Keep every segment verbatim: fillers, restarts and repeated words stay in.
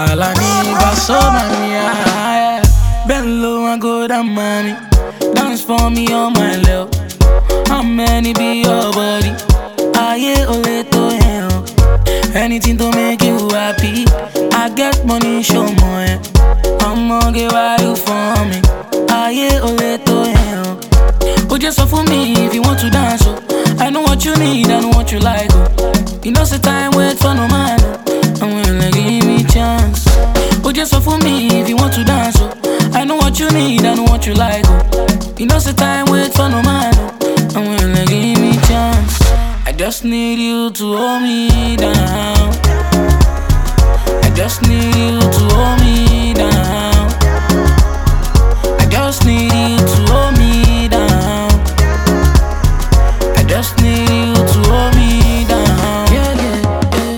Alaniga so mania. Bend low and go down, mommy. Dance for me on my love. How many be your body? Aye, ole to hell. Anything to make you happy. I get money, show more. I'ma get why you for me. Aye, ole to hell. Oh, just for me if you want to dance. Oh, I know what you need, I know what you like. Oh, you know, say time wait for no man. I'm willing, give me chance. Oh, just for me if you want to dance. Oh, I know what you need, I know what you like. Oh, you know, say time wait for no man. I'm willing, give me chance. I just need you to hold me down. I just need you to hold me down. I just need you to hold me down. I just need you to hold me down. Yeah, yeah, yeah.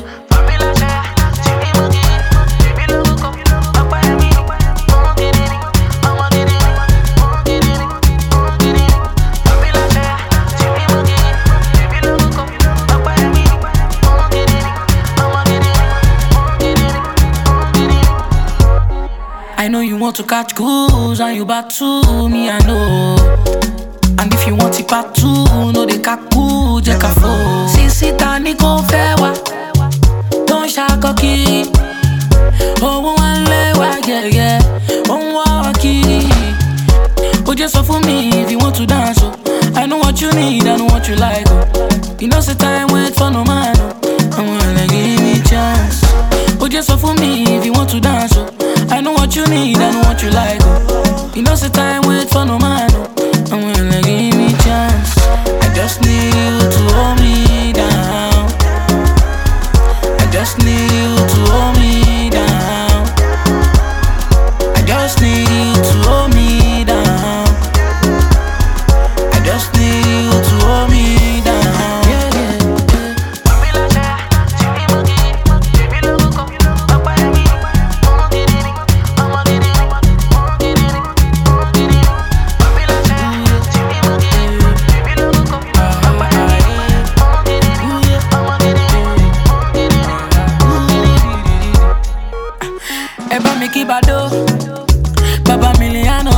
I know you want to catch goose and you back to me, I know. And if you want it part two, no they kaku, jekafo. Sisi tani ko fewa, don't shaka ki. Oh one lewa, yeah yeah, oh waki. Oh just for me if you want to dance. Oh, I know what you need, I know what you like. Oh, you know say time wait for no man. Oh, I'm gonna give me chance. Oh just for me if you want to dance. Oh, I know what you need, I know what you like. Oh, you know say time wait for no man. Oh, I'm willing, give me chance. I just need you to hold me down. I just need you to hold me down. I just need you to hold me down. I just need you to hold me down. Yeah, yeah, yeah. Eba mi kibado, Baba Miliano